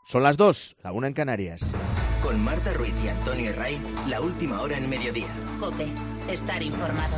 Son las 2, la 1 en Canarias. Con Marta Ruiz y Antonio Herray, la última hora en mediodía. COPE, estar informado.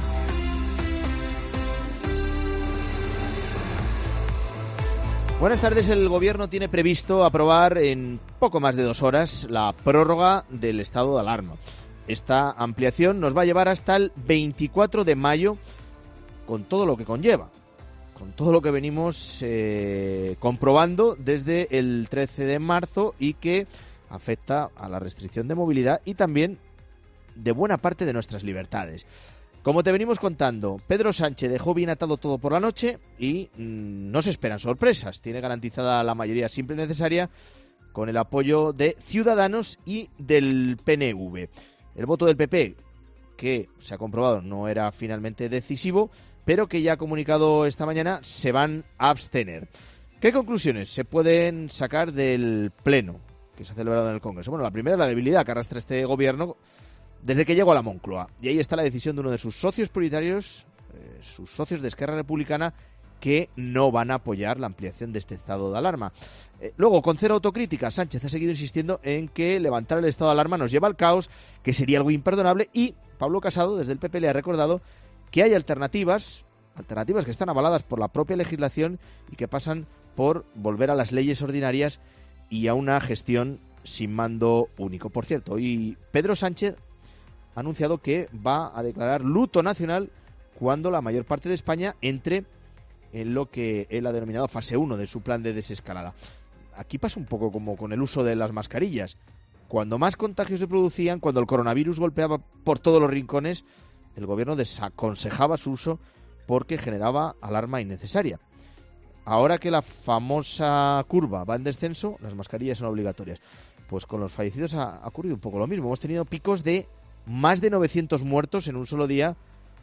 Buenas tardes. El Gobierno tiene previsto aprobar en poco más de 2 horas la prórroga del estado de alarma. Esta ampliación nos va a llevar hasta el 24 de mayo con todo lo que conlleva, con todo lo que venimos comprobando desde el 13 de marzo y que afecta a la restricción de movilidad y también de buena parte de nuestras libertades. Como te venimos contando, Pedro Sánchez dejó bien atado todo por la noche y no se esperan sorpresas. Tiene garantizada la mayoría simple y necesaria con el apoyo de Ciudadanos y del PNV. El voto del PP, que se ha comprobado no era finalmente decisivo, pero que ya ha comunicado esta mañana, se van a abstener. ¿Qué conclusiones se pueden sacar del Pleno que se ha celebrado en el Congreso? Bueno, la primera es la debilidad que arrastra este Gobierno desde que llegó a la Moncloa. Y ahí está la decisión de uno de sus socios prioritarios, sus socios de Esquerra Republicana, que no van a apoyar la ampliación de este estado de alarma. Luego, con cero autocrítica, Sánchez ha seguido insistiendo en que levantar el estado de alarma nos lleva al caos, que sería algo imperdonable, y Pablo Casado, desde el PP, le ha recordado que hay alternativas que están avaladas por la propia legislación y que pasan por volver a las leyes ordinarias y a una gestión sin mando único. Por cierto, hoy Pedro Sánchez ha anunciado que va a declarar luto nacional cuando la mayor parte de España entre en lo que él ha denominado fase 1 de su plan de desescalada. Aquí pasa un poco como con el uso de las mascarillas. Cuando más contagios se producían, cuando el coronavirus golpeaba por todos los rincones, el Gobierno desaconsejaba su uso porque generaba alarma innecesaria. Ahora que la famosa curva va en descenso, las mascarillas son obligatorias. Pues con los fallecidos ha ocurrido un poco lo mismo. Hemos tenido picos de más de 900 muertos en un solo día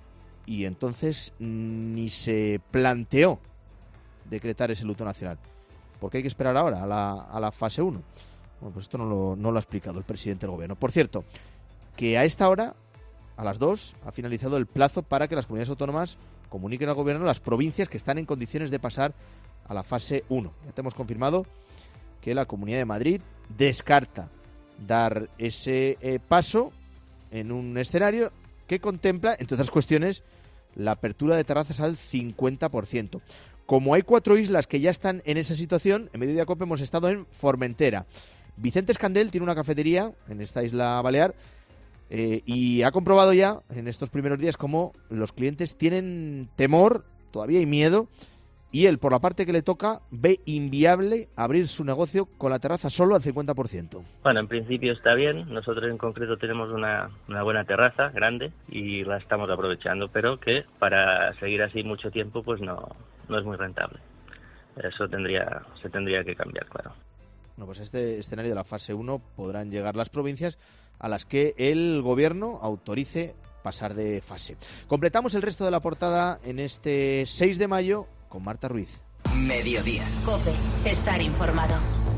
y entonces ni se planteó decretar ese luto nacional. ¿Por qué hay que esperar ahora a la fase 1? Bueno, pues esto no lo ha explicado el presidente del Gobierno. Por cierto, que a esta hora, a las 2, ha finalizado el plazo para que las comunidades autónomas comuniquen al Gobierno las provincias que están en condiciones de pasar a la fase 1. Ya te hemos confirmado que la Comunidad de Madrid descarta dar ese paso en un escenario que contempla, entre otras cuestiones, la apertura de terrazas al 50%. Como hay 4 islas que ya están en esa situación, en Mediodía Cope hemos estado en Formentera. Vicente Escandel tiene una cafetería en esta isla balear y ha comprobado ya en estos primeros días cómo los clientes tienen temor, todavía hay miedo, y él, por la parte que le toca, ve inviable abrir su negocio con la terraza solo al 50%. Bueno, en principio está bien. Nosotros en concreto tenemos una buena terraza, grande, y la estamos aprovechando, pero que para seguir así mucho tiempo pues no es muy rentable. Eso se tendría que cambiar, claro. Bueno, pues este escenario de la fase 1 podrán llegar las provincias a las que el Gobierno autorice pasar de fase. Completamos el resto de la portada en este 6 de mayo con Marta Ruiz. Mediodía. COPE, estar informado.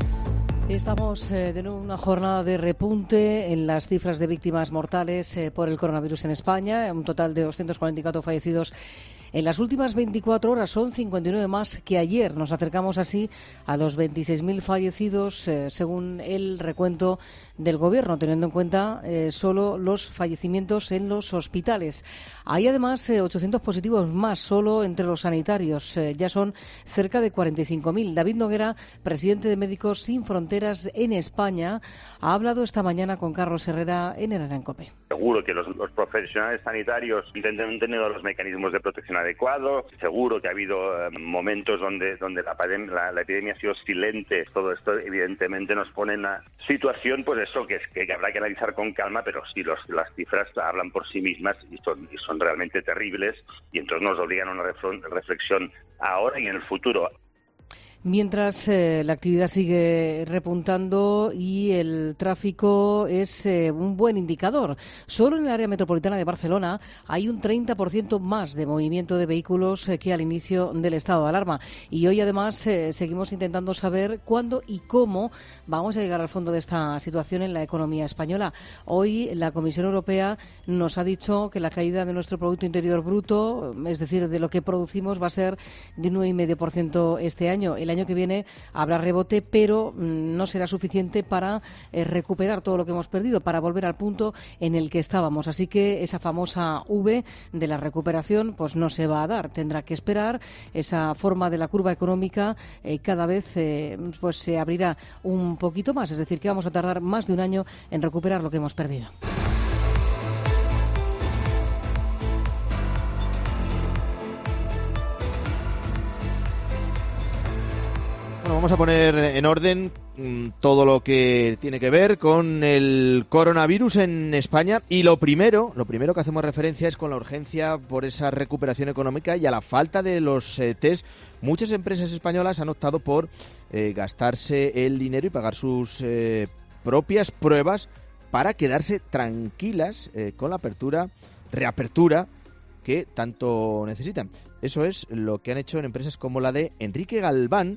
Estamos de nuevo en una jornada de repunte en las cifras de víctimas mortales por el coronavirus en España. Un total de 244 fallecidos en las últimas 24 horas, son 59 más que ayer. Nos acercamos así a los 26.000 fallecidos, según el recuento del Gobierno, teniendo en cuenta solo los fallecimientos en los hospitales. Hay además 800 positivos más solo entre los sanitarios. Ya son cerca de 45.000. David Noguera, presidente de Médicos Sin Fronteras en España, ha hablado esta mañana con Carlos Herrera en Herrera en COPE. Seguro que los profesionales sanitarios han tenido los mecanismos de protección adecuados. Seguro que ha habido momentos donde la epidemia ha sido silente. Todo esto evidentemente nos pone en una situación, pues eso, que habrá que analizar con calma, pero sí las cifras hablan por sí mismas y son realmente terribles, y entonces nos obligan a una reflexión ahora y en el futuro. Mientras la actividad sigue repuntando y el tráfico es un buen indicador. Solo en el área metropolitana de Barcelona hay un 30% más de movimiento de vehículos que al inicio del estado de alarma. Y hoy además seguimos intentando saber cuándo y cómo vamos a llegar al fondo de esta situación en la economía española. Hoy la Comisión Europea nos ha dicho que la caída de nuestro Producto Interior Bruto, es decir, de lo que producimos, va a ser de 1,5% este año. El el año que viene habrá rebote, pero no será suficiente para recuperar todo lo que hemos perdido, para volver al punto en el que estábamos. Así que esa famosa V de la recuperación pues no se va a dar. Tendrá que esperar. Esa forma de la curva económica cada vez pues se abrirá un poquito más. Es decir, que vamos a tardar más de un año en recuperar lo que hemos perdido. Vamos a poner en orden todo lo que tiene que ver con el coronavirus en España, y lo primero que hacemos referencia es con la urgencia por esa recuperación económica y a la falta de los test. Muchas empresas españolas han optado por gastarse el dinero y pagar sus propias pruebas para quedarse tranquilas con la reapertura que tanto necesitan. Eso es lo que han hecho en empresas como la de Enrique Galván,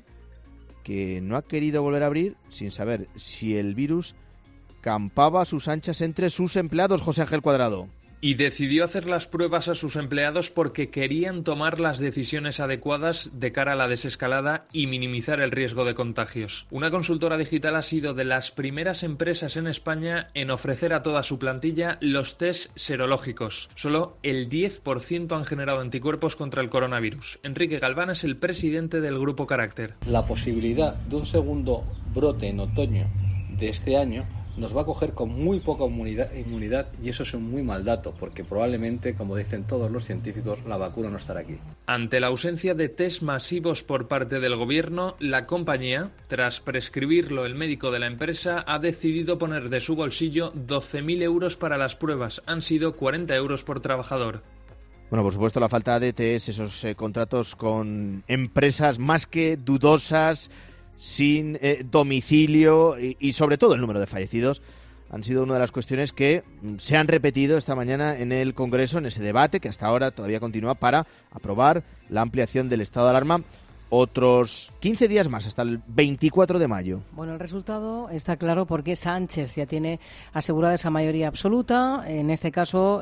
que no ha querido volver a abrir sin saber si el virus campaba a sus anchas entre sus empleados. José Ángel Cuadrado. Y decidió hacer las pruebas a sus empleados porque querían tomar las decisiones adecuadas de cara a la desescalada y minimizar el riesgo de contagios. Una consultora digital ha sido de las primeras empresas en España en ofrecer a toda su plantilla los test serológicos. Solo el 10% han generado anticuerpos contra el coronavirus. Enrique Galván es el presidente del Grupo Carácter. La posibilidad de un segundo brote en otoño de este año nos va a coger con muy poca inmunidad, y eso es un muy mal dato, porque probablemente, como dicen todos los científicos, la vacuna no estará aquí. Ante la ausencia de test masivos por parte del gobierno, la compañía, tras prescribirlo el médico de la empresa, ha decidido poner de su bolsillo 12.000 euros para las pruebas. Han sido 40 euros por trabajador. Bueno, por supuesto, la falta de test, esos contratos con empresas más que dudosas, sin domicilio y sobre todo el número de fallecidos han sido una de las cuestiones que se han repetido esta mañana en el Congreso, en ese debate que hasta ahora todavía continúa para aprobar la ampliación del estado de alarma otros 15 días más, hasta el 24 de mayo. Bueno, el resultado está claro porque Sánchez ya tiene asegurada esa mayoría absoluta, en este caso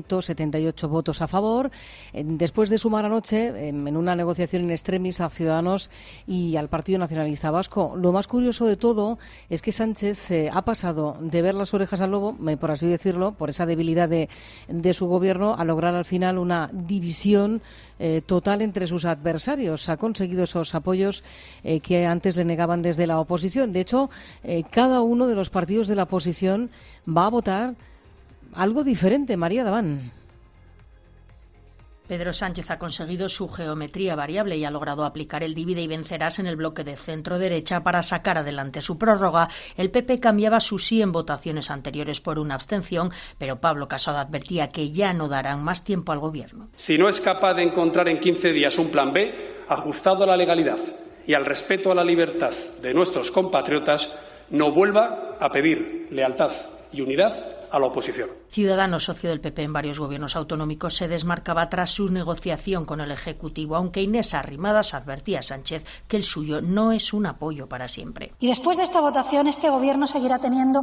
178 votos a favor, después de sumar anoche en una negociación in extremis a Ciudadanos y al Partido Nacionalista Vasco. Lo más curioso de todo es que Sánchez ha pasado de ver las orejas al lobo, por así decirlo, por esa debilidad de su gobierno, a lograr al final una división total entre sus adversarios. Ha conseguido esos apoyos que antes le negaban desde la oposición. De hecho, cada uno de los partidos de la oposición va a votar algo diferente. María Daván. Pedro Sánchez ha conseguido su geometría variable y ha logrado aplicar el divide y vencerás en el bloque de centro-derecha para sacar adelante su prórroga. El PP cambiaba su sí en votaciones anteriores por una abstención, pero Pablo Casado advertía que ya no darán más tiempo al gobierno. Si no es capaz de encontrar en 15 días un plan B ajustado a la legalidad y al respeto a la libertad de nuestros compatriotas, no vuelva a pedir lealtad y unidad a la oposición. Ciudadanos, socio del PP en varios gobiernos autonómicos, se desmarcaba tras su negociación con el Ejecutivo, aunque Inés Arrimadas advertía a Sánchez que el suyo no es un apoyo para siempre. Y después de esta votación, este gobierno seguirá teniendo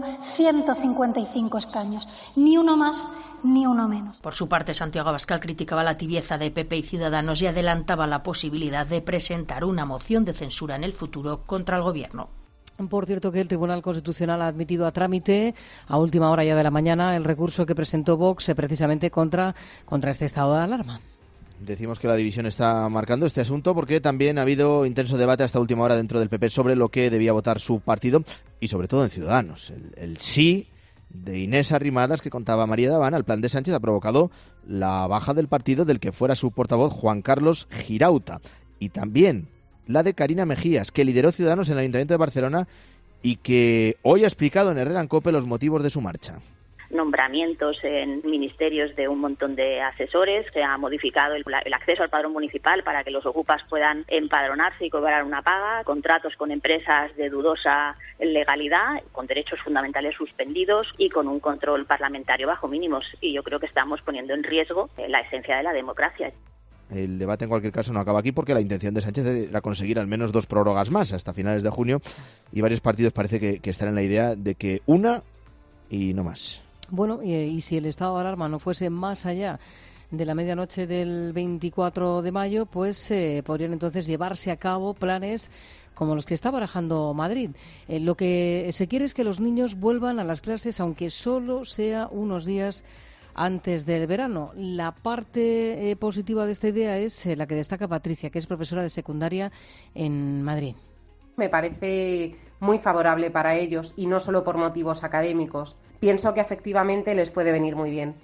155 escaños, ni uno más ni uno menos. Por su parte, Santiago Abascal criticaba la tibieza de PP y Ciudadanos y adelantaba la posibilidad de presentar una moción de censura en el futuro contra el gobierno. Por cierto, que el Tribunal Constitucional ha admitido a trámite a última hora ya de la mañana el recurso que presentó Vox precisamente contra este estado de alarma. Decimos que la división está marcando este asunto porque también ha habido intenso debate hasta última hora dentro del PP sobre lo que debía votar su partido y sobre todo en Ciudadanos. El sí de Inés Arrimadas, que contaba María Daván, al plan de Sánchez ha provocado la baja del partido del que fuera su portavoz Juan Carlos Girauta, y también la de Carina Mejías, que lideró Ciudadanos en el Ayuntamiento de Barcelona y que hoy ha explicado en Herrera en COPE los motivos de su marcha. Nombramientos en ministerios de un montón de asesores, se ha modificado el acceso al padrón municipal para que los ocupas puedan empadronarse y cobrar una paga, contratos con empresas de dudosa legalidad, con derechos fundamentales suspendidos y con un control parlamentario bajo mínimos. Y yo creo que estamos poniendo en riesgo la esencia de la democracia. El debate, en cualquier caso, no acaba aquí porque la intención de Sánchez era conseguir al menos 2 prórrogas más hasta finales de junio y varios partidos parece que están en la idea de que una y no más. Bueno, y si el estado de alarma no fuese más allá de la medianoche del 24 de mayo, pues podrían entonces llevarse a cabo planes como los que está barajando Madrid. Lo que se quiere es que los niños vuelvan a las clases, aunque solo sea unos días antes del verano. La parte positiva de esta idea es la que destaca Patricia, que es profesora de secundaria en Madrid. Me parece muy favorable para ellos y no solo por motivos académicos. Pienso que efectivamente les puede venir muy bien.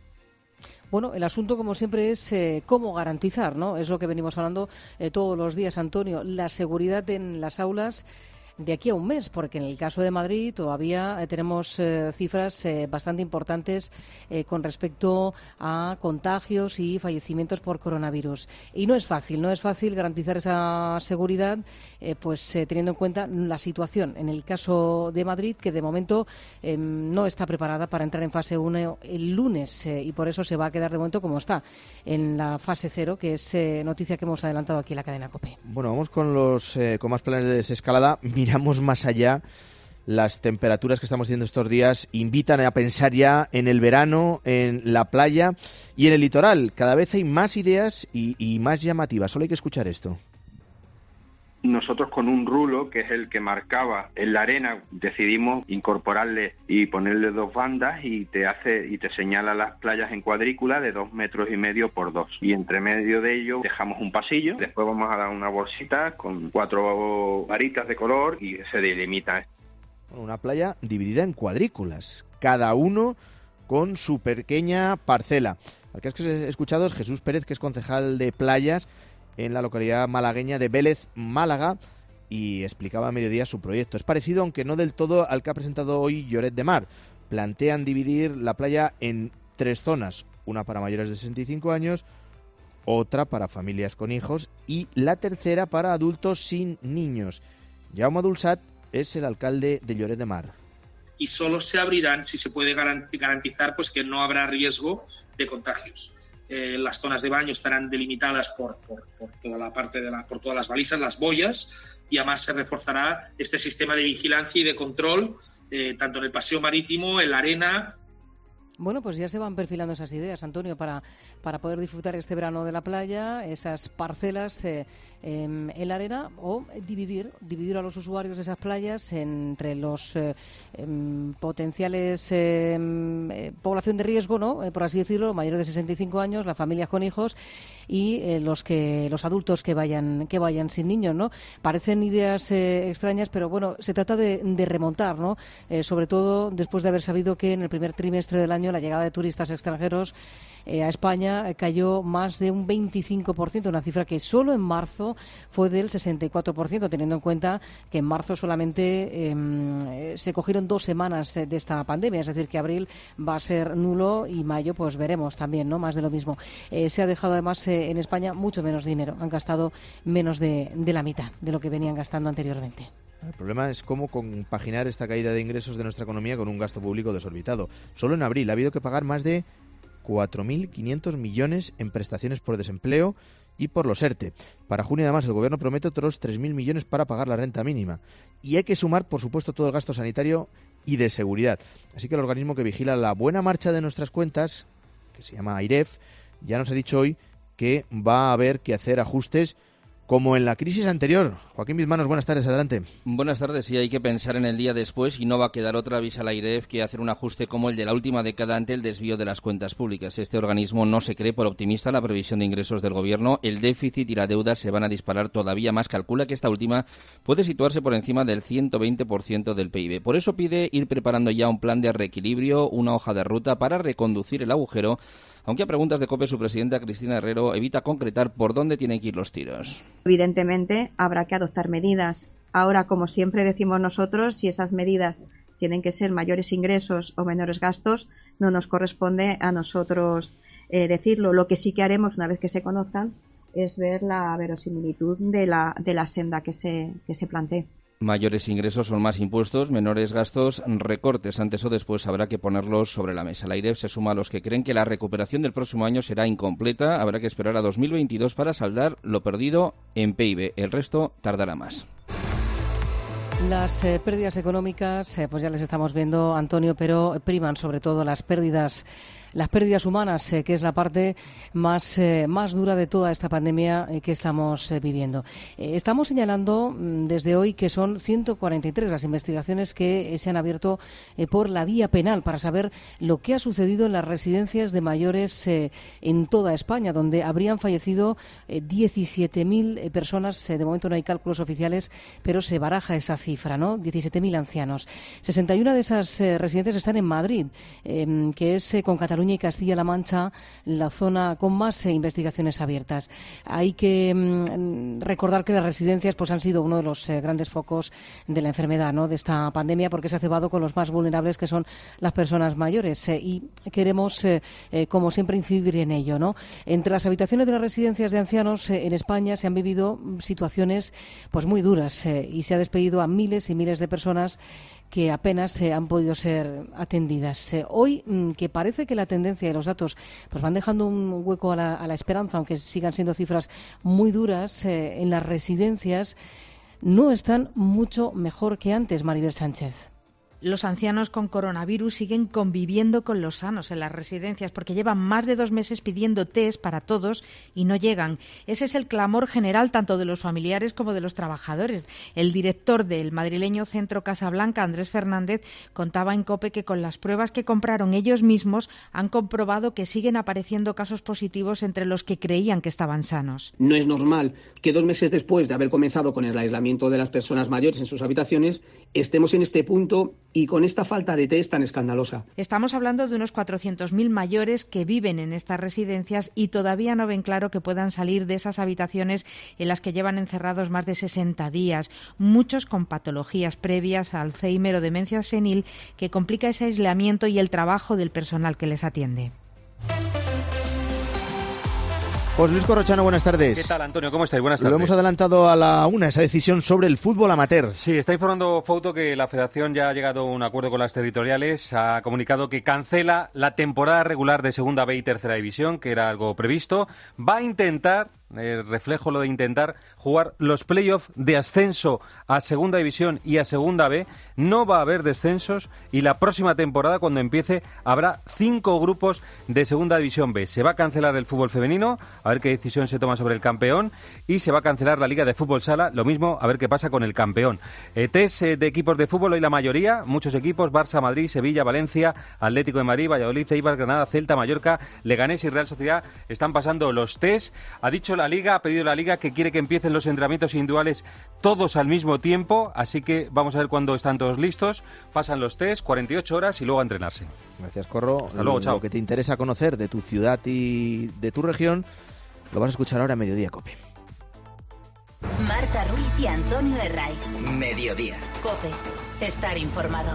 Bueno, el asunto, como siempre, es cómo garantizar, ¿no? Es lo que venimos hablando todos los días, Antonio, la seguridad en las aulas de aquí a un mes, porque en el caso de Madrid todavía tenemos cifras bastante importantes con respecto a contagios y fallecimientos por coronavirus. Y no es fácil garantizar esa seguridad, teniendo en cuenta la situación en el caso de Madrid, que de momento no está preparada para entrar en fase 1 el lunes, y por eso se va a quedar de momento como está, en la fase 0, que es noticia que hemos adelantado aquí en la cadena COPE. Bueno, vamos con con más planes de desescalada. Miramos más allá. Las temperaturas que estamos teniendo estos días invitan a pensar ya en el verano, en la playa y en el litoral. Cada vez hay más ideas y más llamativas. Solo hay que escuchar esto. Nosotros, con un rulo, que es el que marcaba en la arena, decidimos incorporarle y ponerle 2 bandas y te señala las playas en cuadrícula de 2,5 metros por 2. Y entre medio de ello dejamos un pasillo. Después vamos a dar una bolsita con 4 varitas de color y se delimita. Una playa dividida en cuadrículas, cada uno con su pequeña parcela. Al que he escuchado es Jesús Pérez, que es concejal de playas en la localidad malagueña de Vélez, Málaga, y explicaba a mediodía su proyecto. Es parecido, aunque no del todo, al que ha presentado hoy Lloret de Mar. Plantean dividir la playa en 3 zonas, una para mayores de 65 años, otra para familias con hijos y la tercera para adultos sin niños. Jaume Dulsat es el alcalde de Lloret de Mar. Y solo se abrirán si se puede garantizar que no habrá riesgo de contagios. Las zonas de baño estarán delimitadas por toda la parte por todas las balizas, las boyas, y además se reforzará este sistema de vigilancia y de control tanto en el paseo marítimo, en la arena. Bueno, pues ya se van perfilando esas ideas, Antonio, para poder disfrutar este verano de la playa, esas parcelas en la arena, o dividir a los usuarios de esas playas entre los potenciales población de riesgo, ¿no? Por así decirlo, mayores de 65 años, las familias con hijos y los adultos que vayan sin niños, ¿no? Parecen ideas extrañas, pero bueno, se trata de remontar, ¿no? Sobre todo después de haber sabido que en el primer trimestre del año la llegada de turistas extranjeros a España cayó más de un 25%, una cifra que solo en marzo fue del 64%, teniendo en cuenta que en marzo solamente se cogieron 2 semanas de esta pandemia, es decir, que abril va a ser nulo y mayo pues veremos también, ¿no? Más de lo mismo. Se ha dejado además en España mucho menos dinero, han gastado menos de la mitad de lo que venían gastando anteriormente. El problema es cómo compaginar esta caída de ingresos de nuestra economía con un gasto público desorbitado. Solo en abril ha habido que pagar más de 4.500 millones en prestaciones por desempleo y por los ERTE. Para junio, además, el Gobierno promete otros 3.000 millones para pagar la renta mínima. Y hay que sumar, por supuesto, todo el gasto sanitario y de seguridad. Así que el organismo que vigila la buena marcha de nuestras cuentas, que se llama AIREF, ya nos ha dicho hoy que va a haber que hacer ajustes como en la crisis anterior. Joaquín Bizmanos, buenas tardes, adelante. Buenas tardes, sí, hay que pensar en el día después y no va a quedar otra, avisa la AIREF, que hacer un ajuste como el de la última década ante el desvío de las cuentas públicas. Este organismo no se cree por optimista la previsión de ingresos del Gobierno. El déficit y la deuda se van a disparar todavía más. Calcula que esta última puede situarse por encima del 120% del PIB. Por eso pide ir preparando ya un plan de reequilibrio, una hoja de ruta para reconducir el agujero, aunque a preguntas de COPE su presidenta Cristina Herrero evita concretar por dónde tienen que ir los tiros. Evidentemente habrá que adoptar medidas. Ahora, como siempre decimos nosotros, si esas medidas tienen que ser mayores ingresos o menores gastos, no nos corresponde a nosotros decirlo. Lo que sí que haremos una vez que se conozcan es ver la verosimilitud de la senda que se plantee. Mayores ingresos son más impuestos, menores gastos, recortes. Antes o después habrá que ponerlos sobre la mesa. La AIREF se suma a los que creen que la recuperación del próximo año será incompleta. Habrá que esperar a 2022 para saldar lo perdido en PIB. El resto tardará más. Las pérdidas económicas, pues ya les estamos viendo, Antonio, pero priman sobre todo las pérdidas las pérdidas humanas, que es la parte más dura de toda esta pandemia que estamos viviendo. Estamos señalando desde hoy que son 143 las investigaciones que se han abierto por la vía penal para saber lo que ha sucedido en las residencias de mayores en toda España, donde habrían fallecido 17.000 personas. De momento no hay cálculos oficiales, pero se baraja esa cifra, ¿no? 17.000 ancianos. 61 de esas residencias están en Madrid, que es con Cataluña y Castilla-La Mancha la zona con más investigaciones abiertas. Hay que recordar que las residencias pues han sido uno de los grandes focos de la enfermedad, ¿no?, de esta pandemia, porque se ha cebado con los más vulnerables, que son las personas mayores, y queremos, como siempre, incidir en ello, ¿no? Entre las habitaciones de las residencias de ancianos en España se han vivido situaciones pues muy duras, y se ha despedido a miles y miles de personas que apenas han podido ser atendidas. Hoy, que parece que la tendencia y los datos pues van dejando un hueco a la esperanza, aunque sigan siendo cifras muy duras, en las residencias no están mucho mejor que antes, Maribel Sánchez. Los ancianos con coronavirus siguen conviviendo con los sanos en las residencias porque llevan más de 2 meses pidiendo test para todos y no llegan. Ese es el clamor general tanto de los familiares como de los trabajadores. El director del madrileño Centro Casablanca, Andrés Fernández, contaba en COPE que con las pruebas que compraron ellos mismos han comprobado que siguen apareciendo casos positivos entre los que creían que estaban sanos. No es normal que 2 meses después de haber comenzado con el aislamiento de las personas mayores en sus habitaciones estemos en este punto y con esta falta de test tan escandalosa. Estamos hablando de unos 400.000 mayores que viven en estas residencias y todavía no ven claro que puedan salir de esas habitaciones en las que llevan encerrados más de 60 días. Muchos con patologías previas a Alzheimer o demencia senil que complica ese aislamiento y el trabajo del personal que les atiende. José Luis Corrochano, buenas tardes. ¿Qué tal, Antonio? ¿Cómo estáis? Buenas tardes. Lo hemos adelantado a la 1, esa decisión sobre el fútbol amateur. Sí, está informando Fouto que la Federación ya ha llegado a un acuerdo con las territoriales. Ha comunicado que cancela la temporada regular de Segunda B y Tercera División, que era algo previsto. Va a intentar, reflejo lo de intentar, jugar los playoffs de ascenso a Segunda División y a Segunda B. No va a haber descensos y la próxima temporada, cuando empiece, habrá 5 grupos de Segunda División B. Se va a cancelar el fútbol femenino, a ver qué decisión se toma sobre el campeón, y se va a cancelar la Liga de Fútbol Sala, lo mismo, a ver qué pasa con el campeón. Test de equipos de fútbol, hoy la mayoría, muchos equipos, Barça, Madrid, Sevilla, Valencia, Atlético de Madrid, Valladolid, Eibar, Granada, Celta, Mallorca, Leganés y Real Sociedad están pasando los test. Ha dicho la Liga, ha pedido la Liga que quiere que empiecen los entrenamientos individuales todos al mismo tiempo, así que vamos a ver cuándo están todos listos. Pasan los test, 48 horas y luego a entrenarse. Gracias, Corro. Hasta luego, chao. Lo que te interesa conocer de tu ciudad y de tu región lo vas a escuchar ahora en Mediodía COPE. Marta Ruiz y Antonio Herraiz. Mediodía. COPE. Estar informado.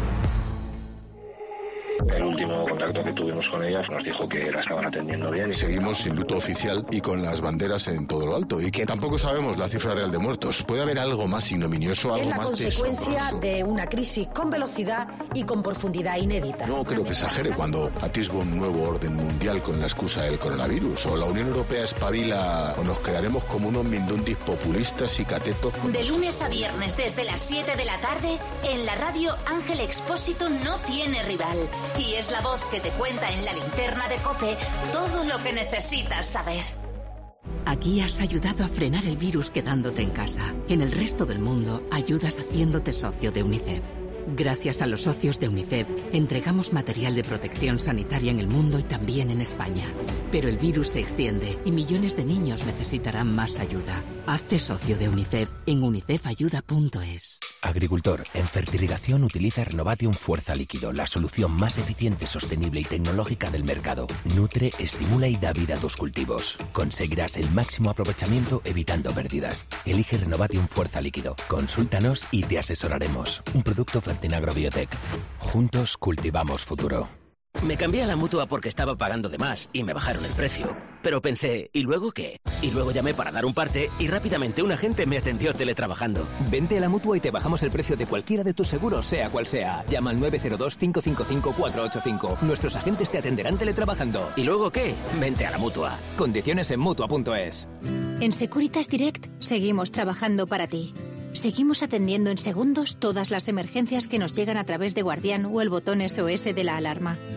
El último contacto que tuvimos con ellas nos dijo que la estaban atendiendo bien. Seguimos sin luto oficial y con las banderas en todo lo alto, y que tampoco sabemos la cifra real de muertos. ¿Puede haber algo más ignominioso, algo más desastroso? Es la consecuencia de una crisis con velocidad y con profundidad inédita. No creo que exagere cuando atisbo un nuevo orden mundial con la excusa del coronavirus. O la Unión Europea espabila, o nos quedaremos como unos mindundis populistas y catetos. De lunes a viernes desde las 7 de la tarde, en la radio Ángel Expósito no tiene rival. Y es la voz que te cuenta en la linterna de COPE todo lo que necesitas saber. Aquí has ayudado a frenar el virus quedándote en casa. En el resto del mundo ayudas haciéndote socio de UNICEF. Gracias a los socios de UNICEF, entregamos material de protección sanitaria en el mundo y también en España. Pero el virus se extiende y millones de niños necesitarán más ayuda. Hazte socio de UNICEF en unicefayuda.es. Agricultor, en fertirrigación utiliza Renovatium Fuerza Líquido, la solución más eficiente, sostenible y tecnológica del mercado. Nutre, estimula y da vida a tus cultivos. Conseguirás el máximo aprovechamiento evitando pérdidas. Elige Renovatium Fuerza Líquido. Consúltanos y te asesoraremos. Un producto Fertinagro Biotech. Juntos cultivamos futuro. Me cambié a la Mutua porque estaba pagando de más y me bajaron el precio. Pero pensé, ¿y luego qué? Y luego llamé para dar un parte y rápidamente un agente me atendió teletrabajando. Vente a la Mutua y te bajamos el precio de cualquiera de tus seguros, sea cual sea. Llama al 902-555-485. Nuestros agentes te atenderán teletrabajando. ¿Y luego qué? Vente a la Mutua. Condiciones en Mutua.es. En Securitas Direct seguimos trabajando para ti. Seguimos atendiendo en segundos todas las emergencias que nos llegan a través de Guardián o el botón SOS de la alarma.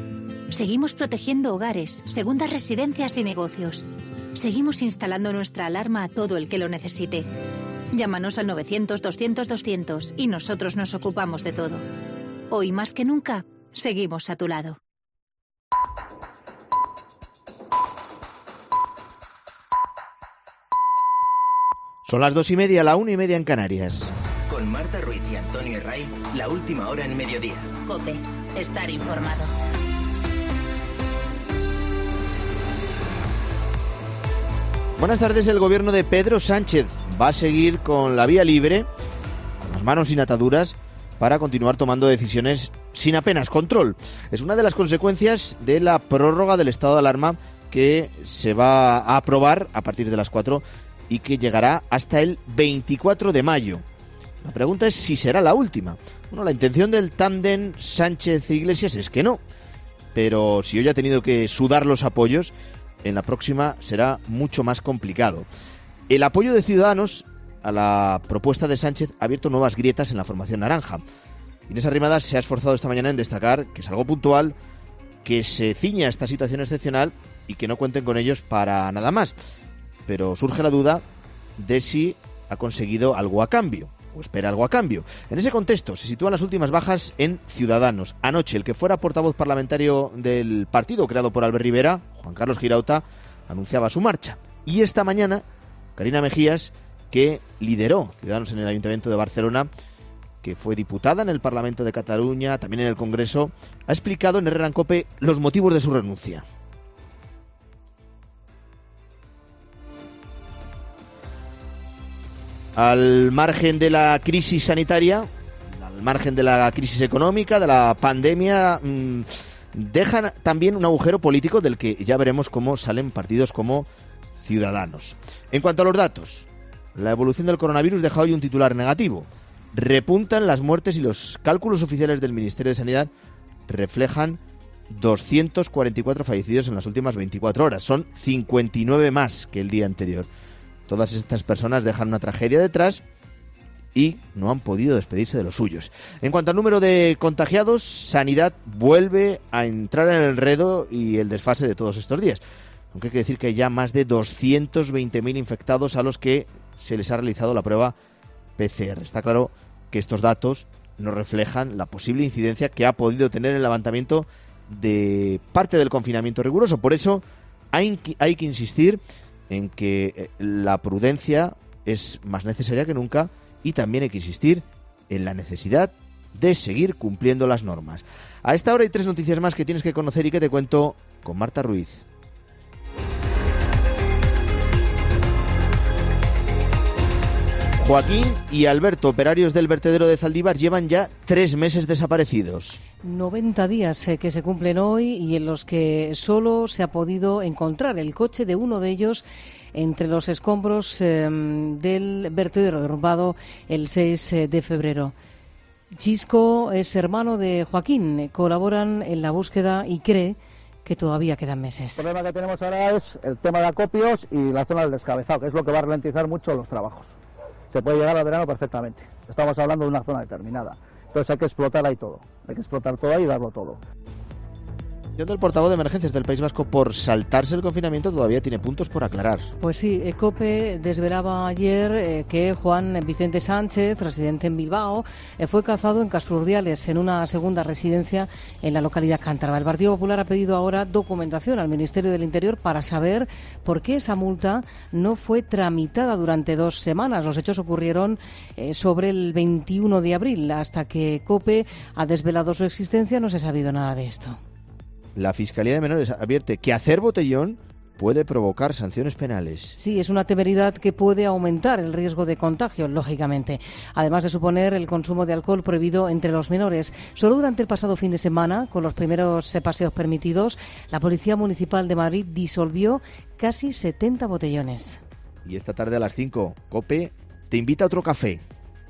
Seguimos protegiendo hogares, segundas residencias y negocios. Seguimos instalando nuestra alarma a todo el que lo necesite. Llámanos al 900-200-200 y nosotros nos ocupamos de todo. Hoy más que nunca, seguimos a tu lado. Son las 2:30, la 1:30 en Canarias. Con Marta Ruiz y Antonio Herray, la última hora en mediodía. COPE, estar informado. Buenas tardes. El gobierno de Pedro Sánchez va a seguir con la vía libre, con las manos sin ataduras, para continuar tomando decisiones sin apenas control. Es una de las consecuencias de la prórroga del estado de alarma que se va a aprobar a partir de las 4 y que llegará hasta el 24 de mayo. La pregunta es si será la última. Bueno, la intención del tándem Sánchez-Iglesias es que no, pero si hoy ha tenido que sudar los apoyos, en la próxima será mucho más complicado. El apoyo de Ciudadanos a la propuesta de Sánchez ha abierto nuevas grietas en la formación naranja. Inés Arrimadas se ha esforzado esta mañana en destacar que es algo puntual, que se ciña a esta situación excepcional y que no cuenten con ellos para nada más. Pero surge la duda de si ha conseguido algo a cambio, o espera algo a cambio. En ese contexto se sitúan las últimas bajas en Ciudadanos. Anoche, el que fuera portavoz parlamentario del partido creado por Albert Rivera, Juan Carlos Girauta, anunciaba su marcha. Y esta mañana, Carina Mejías, que lideró Ciudadanos en el Ayuntamiento de Barcelona, que fue diputada en el Parlamento de Cataluña, también en el Congreso, ha explicado en Herrera en COPE los motivos de su renuncia. Al margen de la crisis sanitaria, al margen de la crisis económica, de la pandemia, dejan también un agujero político del que ya veremos cómo salen partidos como Ciudadanos. En cuanto a los datos, la evolución del coronavirus deja hoy un titular negativo. Repuntan las muertes y los cálculos oficiales del Ministerio de Sanidad reflejan 244 fallecidos en las últimas 24 horas. Son 59 más que el día anterior. Todas estas personas dejan una tragedia detrás y no han podido despedirse de los suyos. En cuanto al número de contagiados, Sanidad vuelve a entrar en el enredo y el desfase de todos estos días. Aunque hay que decir que hay ya más de 220.000 infectados a los que se les ha realizado la prueba PCR. Está claro que estos datos no reflejan la posible incidencia que ha podido tener el levantamiento de parte del confinamiento riguroso. Por eso hay que insistir en que la prudencia es más necesaria que nunca y también hay que insistir en la necesidad de seguir cumpliendo las normas. A esta hora hay 3 noticias más que tienes que conocer y que te cuento con Marta Ruiz. Joaquín y Alberto, operarios del vertedero de Zaldívar, llevan ya 3 meses desaparecidos. 90 días que se cumplen hoy y en los que solo se ha podido encontrar el coche de uno de ellos entre los escombros del vertedero derrumbado el 6 de febrero. Chisco es hermano de Joaquín, colaboran en la búsqueda y cree que todavía quedan meses. El problema que tenemos ahora es el tema de acopios y la zona del descabezado, que es lo que va a ralentizar mucho los trabajos. Se puede llegar al verano perfectamente. Estamos hablando de una zona determinada. Entonces hay que explotar ahí todo. Hay que explotar todo ahí y darlo todo. El portavoz de emergencias del País Vasco por saltarse el confinamiento todavía tiene puntos por aclarar. Pues sí, COPE desvelaba ayer que Juan Vicente Sánchez, residente en Bilbao, fue cazado en Castrurdiales, en una segunda residencia en la localidad cántabra. El Partido Popular ha pedido ahora documentación al Ministerio del Interior para saber por qué esa multa no fue tramitada durante 2 semanas. Los hechos ocurrieron sobre el 21 de abril. Hasta que COPE ha desvelado su existencia no se ha sabido nada de esto. La Fiscalía de Menores advierte que hacer botellón puede provocar sanciones penales. Sí, es una temeridad que puede aumentar el riesgo de contagio, lógicamente. Además de suponer el consumo de alcohol prohibido entre los menores. Solo durante el pasado fin de semana, con los primeros paseos permitidos, la Policía Municipal de Madrid disolvió casi 70 botellones. Y esta tarde a las 5, COPE te invita a otro café.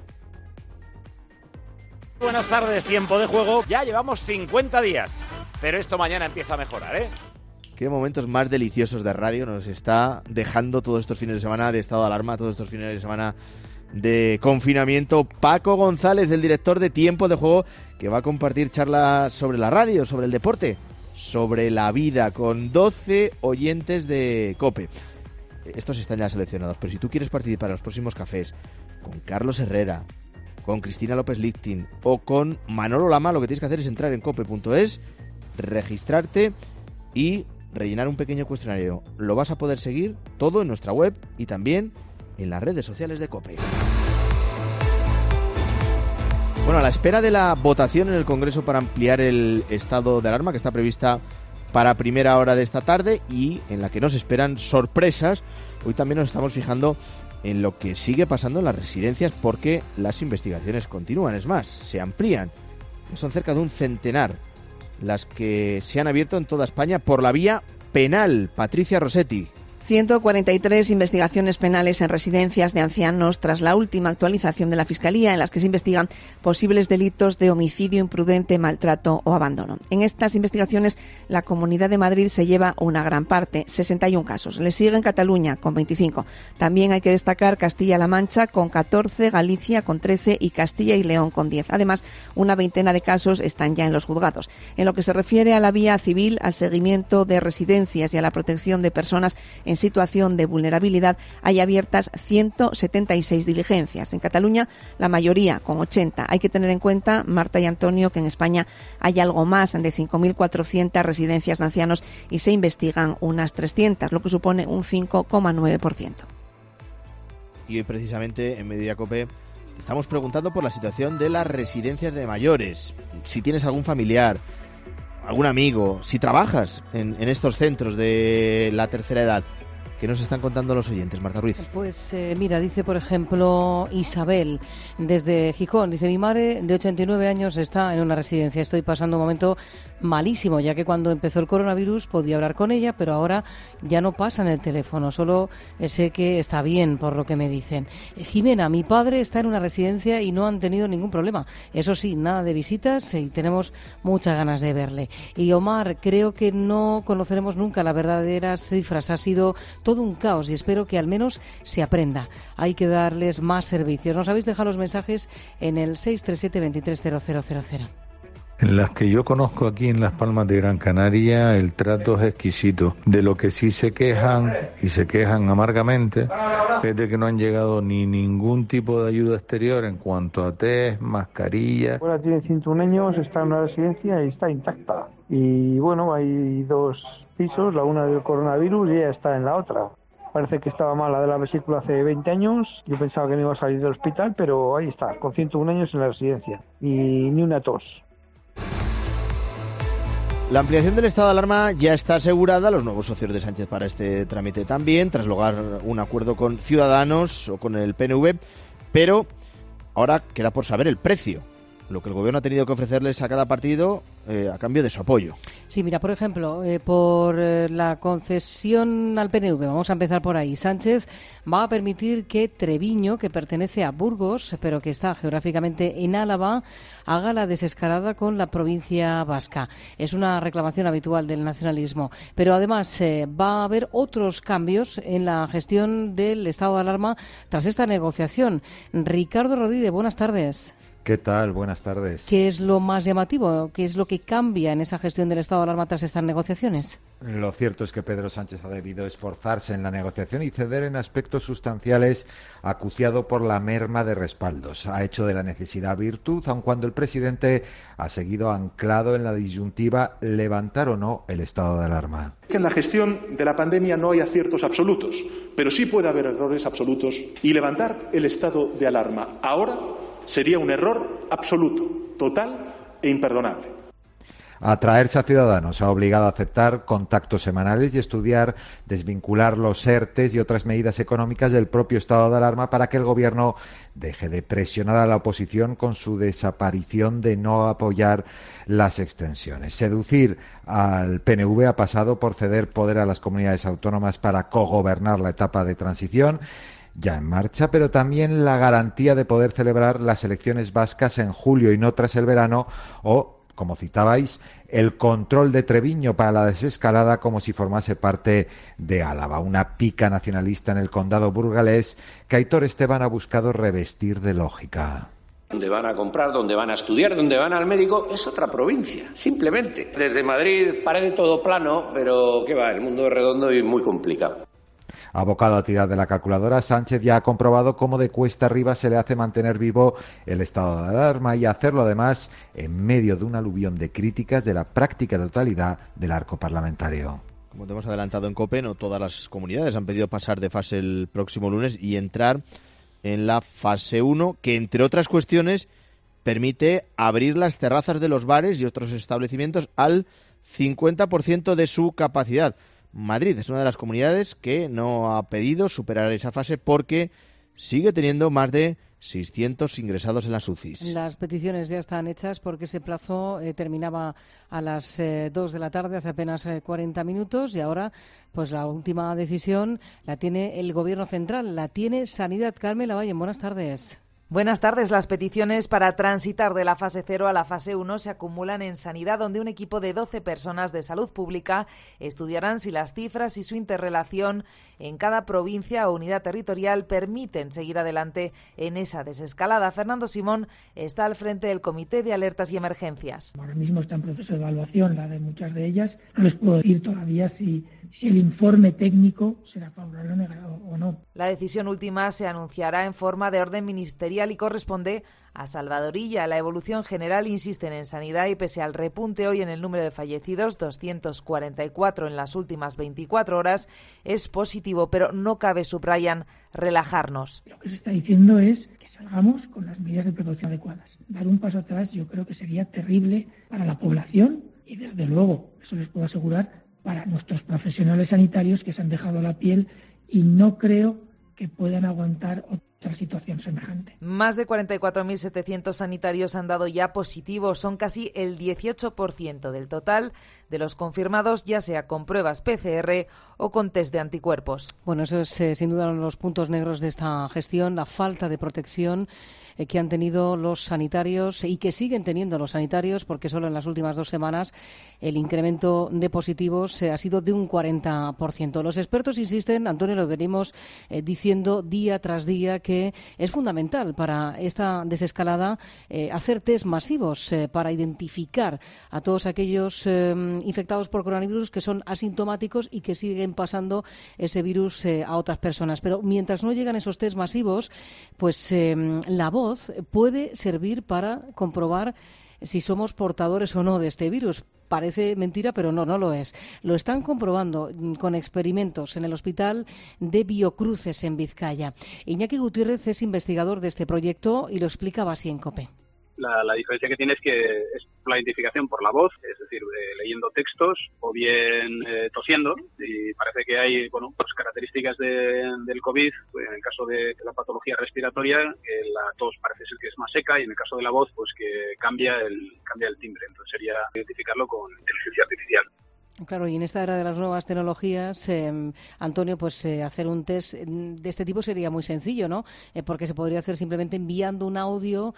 Buenas tardes, tiempo de juego. Ya llevamos 50 días. Pero esto mañana empieza a mejorar, ¿eh? Qué momentos más deliciosos de radio nos está dejando todos estos fines de semana de estado de alarma, todos estos fines de semana de confinamiento. Paco González, el director de Tiempo de Juego, que va a compartir charlas sobre la radio, sobre el deporte, sobre la vida con 12 oyentes de COPE. Estos están ya seleccionados, pero si tú quieres participar en los próximos cafés con Carlos Herrera, con Cristina López Lichtin o con Manolo Lama, lo que tienes que hacer es entrar en cope.es, registrarte y rellenar un pequeño cuestionario. Lo vas a poder seguir todo en nuestra web y también en las redes sociales de COPE. Bueno, a la espera de la votación en el Congreso para ampliar el estado de alarma, que está prevista para primera hora de esta tarde y en la que nos esperan sorpresas, hoy también nos estamos fijando en lo que sigue pasando en las residencias, porque las investigaciones continúan, es más, se amplían. Son cerca de un centenar las que se han abierto en toda España por la vía penal. Patricia Rossetti. 143 investigaciones penales en residencias de ancianos tras la última actualización de la Fiscalía, en las que se investigan posibles delitos de homicidio imprudente, maltrato o abandono. En estas investigaciones, la Comunidad de Madrid se lleva una gran parte, 61 casos. Le siguen Cataluña, con 25. También hay que destacar Castilla-La Mancha, con 14, Galicia, con 13 y Castilla y León, con 10. Además, una veintena de casos están ya en los juzgados. En lo que se refiere a la vía civil, al seguimiento de residencias y a la protección de personas en situación de vulnerabilidad, hay abiertas 176 diligencias. En Cataluña, la mayoría, con 80. Hay que tener en cuenta, Marta y Antonio, que en España hay algo más de 5.400 residencias de ancianos y se investigan unas 300, lo que supone un 5,9%. Y hoy, precisamente, en Mediodía COPE, estamos preguntando por la situación de las residencias de mayores. Si tienes algún familiar, algún amigo, si trabajas en estos centros de la tercera edad, ¿qué nos están contando los oyentes, Marta Ruiz? Pues mira, dice por ejemplo Isabel desde Gijón, dice: mi madre de 89 años está en una residencia, estoy pasando un momento malísimo, ya que cuando empezó el coronavirus podía hablar con ella, pero ahora ya no pasa en el teléfono, solo sé que está bien por lo que me dicen. Jimena, mi padre está en una residencia y no han tenido ningún problema, eso sí, nada de visitas y tenemos muchas ganas de verle. Y Omar, creo que no conoceremos nunca las verdaderas cifras, ha sido todo un caos y espero que al menos se aprenda. Hay que darles más servicios. Nos habéis dejado los mensajes en el 637-230000. En las que yo conozco aquí en Las Palmas de Gran Canaria, el trato es exquisito. De lo que sí se quejan, y se quejan amargamente, es de que no han llegado ni ningún tipo de ayuda exterior en cuanto a test, mascarilla. Ahora tiene 101 años, está en una residencia y está intacta. Y bueno, hay 2 pisos, la una del coronavirus y ella está en la otra. Parece que estaba mala de la vesícula hace 20 años. Yo pensaba que no iba a salir del hospital, pero ahí está, con 101 años en la residencia. Y ni una tos. La ampliación del estado de alarma ya está asegurada. Los nuevos socios de Sánchez para este trámite también, tras lograr un acuerdo con Ciudadanos o con el PNV. Pero ahora queda por saber el precio, lo que el gobierno ha tenido que ofrecerles a cada partido a cambio de su apoyo. Sí, mira, por ejemplo, por la concesión al PNV, vamos a empezar por ahí. Sánchez va a permitir que Treviño, que pertenece a Burgos, pero que está geográficamente en Álava, haga la desescalada con la provincia vasca. Es una reclamación habitual del nacionalismo. Pero además va a haber otros cambios en la gestión del estado de alarma tras esta negociación. Ricardo Rodríguez, buenas tardes. ¿Qué tal? Buenas tardes. ¿Qué es lo más llamativo? ¿Qué es lo que cambia en esa gestión del estado de alarma tras estas negociaciones? Lo cierto es que Pedro Sánchez ha debido esforzarse en la negociación y ceder en aspectos sustanciales, acuciado por la merma de respaldos. Ha hecho de la necesidad virtud, aun cuando el presidente ha seguido anclado en la disyuntiva levantar o no el estado de alarma. En la gestión de la pandemia no hay aciertos absolutos, pero sí puede haber errores absolutos, y levantar el estado de alarma ahora sería un error absoluto, total e imperdonable. Atraerse a Ciudadanos ha obligado a aceptar contactos semanales y estudiar desvincular los ERTEs y otras medidas económicas del propio estado de alarma para que el Gobierno deje de presionar a la oposición con su desaparición de no apoyar las extensiones. Seducir al PNV ha pasado por ceder poder a las comunidades autónomas para cogobernar la etapa de transición ya en marcha, pero también la garantía de poder celebrar las elecciones vascas en julio y no tras el verano, o, como citabais, el control de Treviño para la desescalada como si formase parte de Álava, una pica nacionalista en el condado burgalés que Aitor Esteban ha buscado revestir de lógica. Donde van a comprar, donde van a estudiar, donde van al médico, es otra provincia, simplemente. Desde Madrid parece todo plano, pero ¿qué va? El mundo es redondo y muy complicado. Abocado a tirar de la calculadora, Sánchez ya ha comprobado cómo de cuesta arriba se le hace mantener vivo el estado de alarma y hacerlo además en medio de un aluvión de críticas de la práctica totalidad del arco parlamentario. Como te hemos adelantado en COPE, no todas las comunidades han pedido pasar de fase el próximo lunes y entrar en la fase 1, que entre otras cuestiones permite abrir las terrazas de los bares y otros establecimientos al 50% de su capacidad. Madrid es una de las comunidades que no ha pedido superar esa fase porque sigue teniendo más de 600 ingresados en las UCIs. Las peticiones ya están hechas porque ese plazo terminaba a las 2 de la tarde, hace apenas 40 minutos, y ahora pues la última decisión la tiene el Gobierno central, la tiene Sanidad. Carmen Lavallen, buenas tardes. Buenas tardes. Las peticiones para transitar de la fase 0 a la fase 1 se acumulan en Sanidad, donde un equipo de 12 personas de salud pública estudiarán si las cifras y su interrelación en cada provincia o unidad territorial permiten seguir adelante en esa desescalada. Fernando Simón está al frente del Comité de Alertas y Emergencias. Ahora mismo está en proceso de evaluación la de muchas de ellas. No les puedo decir todavía si el informe técnico será favorable o no. La decisión última se anunciará en forma de orden ministerial y corresponde a Salvadorilla. La evolución general, insisten en Sanidad, y pese al repunte hoy en el número de fallecidos, 244 en las últimas 24 horas, es positivo, pero no cabe, subrayan, relajarnos. Lo que se está diciendo es que salgamos con las medidas de precaución adecuadas. Dar un paso atrás yo creo que sería terrible para la población y, desde luego, eso les puedo asegurar, para nuestros profesionales sanitarios que se han dejado la piel y no creo que puedan aguantar otra situación semejante. Más de 44.700 sanitarios han dado ya positivos. Son casi el 18% del total de los confirmados, ya sea con pruebas PCR o con test de anticuerpos. Bueno, eso es sin duda uno de los puntos negros de esta gestión, la falta de protección que han tenido los sanitarios y que siguen teniendo los sanitarios, porque solo en las últimas 2 semanas el incremento de positivos ha sido de un 40%. Los expertos insisten, Antonio, lo venimos diciendo día tras día, que es fundamental para esta desescalada hacer test masivos para identificar a todos aquellos infectados por coronavirus que son asintomáticos y que siguen pasando ese virus a otras personas. Pero mientras no llegan esos test masivos, pues la voz puede servir para comprobar si somos portadores o no de este virus. Parece mentira, pero no lo es. Lo están comprobando con experimentos en el Hospital de Biocruces en Vizcaya. Iñaki Gutiérrez es investigador de este proyecto y lo explicaba así en COPE. La diferencia que tiene es que es la identificación por la voz, es decir, leyendo textos o bien tosiendo, y parece que hay pues características del COVID. En el caso de la patología respiratoria, la tos parece ser que es más seca, y en el caso de la voz, pues que cambia el timbre. Entonces sería identificarlo con inteligencia artificial. Claro, y en esta era de las nuevas tecnologías, Antonio, pues hacer un test de este tipo sería muy sencillo, ¿no? Porque se podría hacer simplemente enviando un audio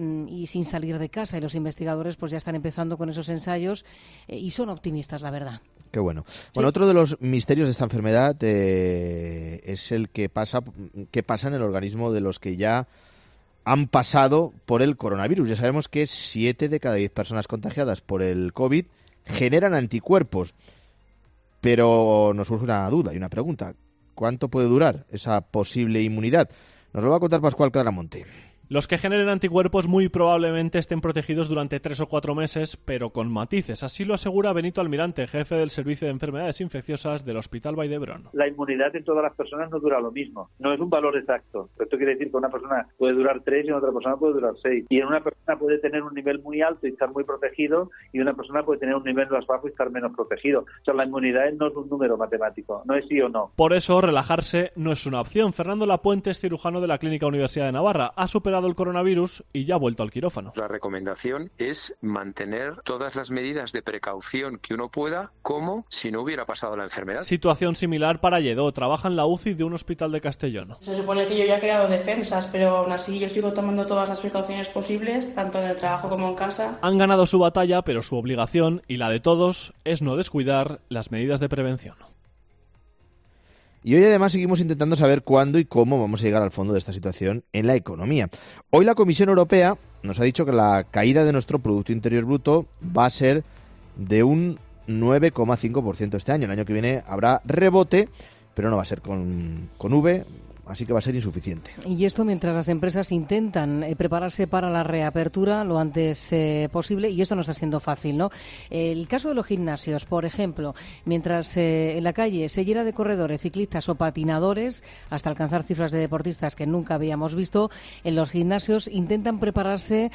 y sin salir de casa. Y los investigadores pues ya están empezando con esos ensayos y son optimistas, la verdad. Qué bueno. Sí. Bueno, otro de los misterios de esta enfermedad es el qué pasa en el organismo de los que ya han pasado por el coronavirus. Ya sabemos que 7 de cada 10 personas contagiadas por el COVID generan anticuerpos, pero nos surge una duda y una pregunta: ¿cuánto puede durar esa posible inmunidad? Nos lo va a contar Pascual Claramonte. Los que generen anticuerpos muy probablemente estén protegidos durante 3 o 4 meses, pero con matices. Así lo asegura Benito Almirante, jefe del Servicio de Enfermedades Infecciosas del Hospital Vall d'Hebron. La inmunidad en todas las personas no dura lo mismo. No es un valor exacto. Esto quiere decir que una persona puede durar 3 y en otra persona puede durar 6. Y en una persona puede tener un nivel muy alto y estar muy protegido, y una persona puede tener un nivel más bajo y estar menos protegido. O sea, la inmunidad no es un número matemático, no es sí o no. Por eso, relajarse no es una opción. Fernando Lapuente es cirujano de la Clínica Universidad de Navarra. Ha superado el coronavirus y ya ha vuelto al quirófano. La recomendación es mantener todas las medidas de precaución que uno pueda, como si no hubiera pasado la enfermedad. Situación similar para Lledó. Trabaja en la UCI de un hospital de Castellón. Se supone que yo ya he creado defensas, pero aún así yo sigo tomando todas las precauciones posibles, tanto en el trabajo como en casa. Han ganado su batalla, pero su obligación, y la de todos, es no descuidar las medidas de prevención. Y hoy además seguimos intentando saber cuándo y cómo vamos a llegar al fondo de esta situación en la economía. Hoy la Comisión Europea nos ha dicho que la caída de nuestro Producto Interior Bruto va a ser de un 9,5% este año. El año que viene habrá rebote, pero no va a ser con V, así que va a ser insuficiente. Y esto mientras las empresas intentan prepararse para la reapertura lo antes posible, y esto no está siendo fácil, ¿no? El caso de los gimnasios, por ejemplo, mientras en la calle se llena de corredores, ciclistas o patinadores, hasta alcanzar cifras de deportistas que nunca habíamos visto, en los gimnasios intentan prepararse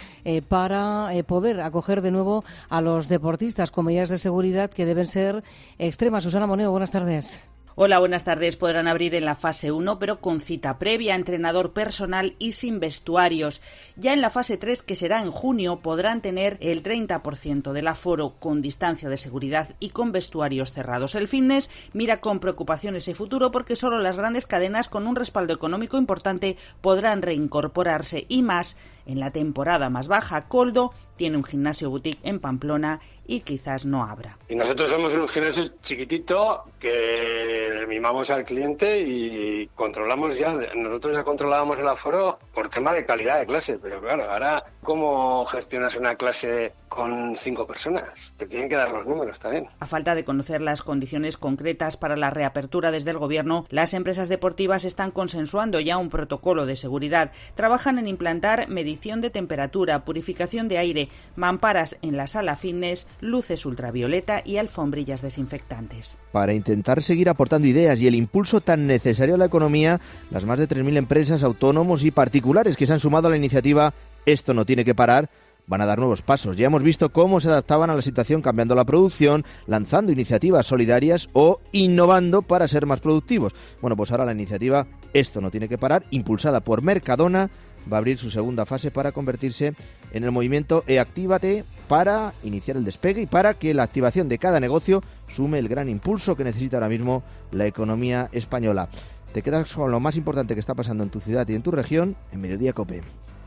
para poder acoger de nuevo a los deportistas con medidas de seguridad que deben ser extremas. Susana Moneo, buenas tardes. Hola, buenas tardes. Podrán abrir en la fase 1, pero con cita previa, entrenador personal y sin vestuarios. Ya en la fase 3, que será en junio, podrán tener el 30% del aforo con distancia de seguridad y con vestuarios cerrados. El fitness mira con preocupación ese futuro porque solo las grandes cadenas con un respaldo económico importante podrán reincorporarse, y más en la temporada más baja. Koldo tiene un gimnasio boutique en Pamplona y quizás no abra. Y nosotros somos un gimnasio chiquitito que mimamos al cliente y controlamos ya. Nosotros ya controlábamos el aforo por tema de calidad de clase, pero claro, ahora ¿cómo gestionas una clase con 5 personas? Te tienen que dar los números también. A falta de conocer las condiciones concretas para la reapertura desde el Gobierno, las empresas deportivas están consensuando ya un protocolo de seguridad. Trabajan en implantar medición de temperatura, purificación de aire, mamparas en la sala fitness, luces ultravioleta y alfombrillas desinfectantes. Para intentar seguir aportando ideas y el impulso tan necesario a la economía, las más de 3.000 empresas, autónomos y particulares que se han sumado a la iniciativa Esto no tiene que parar van a dar nuevos pasos. Ya hemos visto cómo se adaptaban a la situación cambiando la producción, lanzando iniciativas solidarias o innovando para ser más productivos. Bueno, pues ahora la iniciativa Esto no tiene que parar, impulsada por Mercadona, va a abrir su segunda fase para convertirse en el movimiento Actívate, para iniciar el despegue y para que la activación de cada negocio sume el gran impulso que necesita ahora mismo la economía española. Te quedas con lo más importante que está pasando en tu ciudad y en tu región en Mediodía COPE.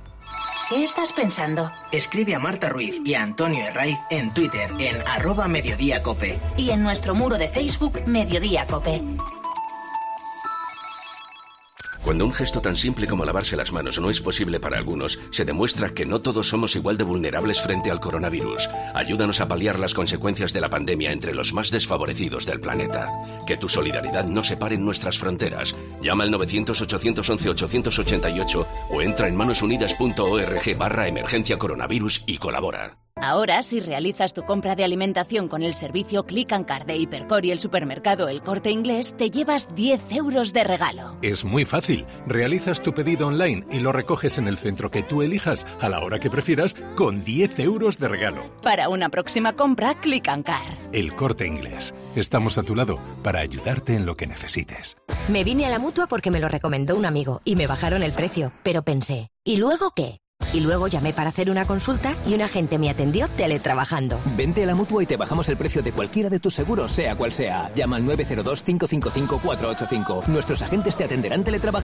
¿Qué estás pensando? Escribe a Marta Ruiz y a Antonio Herraiz en Twitter en @mediodíacope. Y en nuestro muro de Facebook, Mediodía COPE. Cuando un gesto tan simple como lavarse las manos no es posible para algunos, se demuestra que no todos somos igual de vulnerables frente al coronavirus. Ayúdanos a paliar las consecuencias de la pandemia entre los más desfavorecidos del planeta. Que tu solidaridad no separe nuestras fronteras. Llama al 900-811-888 o entra en manosunidas.org/emergencia coronavirus y colabora. Ahora, si realizas tu compra de alimentación con el servicio Click and Card de Hipercor y el supermercado El Corte Inglés, te llevas 10 euros de regalo. Es muy fácil. Realizas tu pedido online y lo recoges en el centro que tú elijas, a la hora que prefieras, con 10 euros de regalo. Para una próxima compra, Click and Card. El Corte Inglés. Estamos a tu lado para ayudarte en lo que necesites. Me vine a la Mutua porque me lo recomendó un amigo y me bajaron el precio, pero pensé, ¿y luego qué? Y luego llamé para hacer una consulta y un agente me atendió teletrabajando. Vente a la Mutua y te bajamos el precio de cualquiera de tus seguros, sea cual sea. Llama al 902-555-485. Nuestros agentes te atenderán teletrabajando.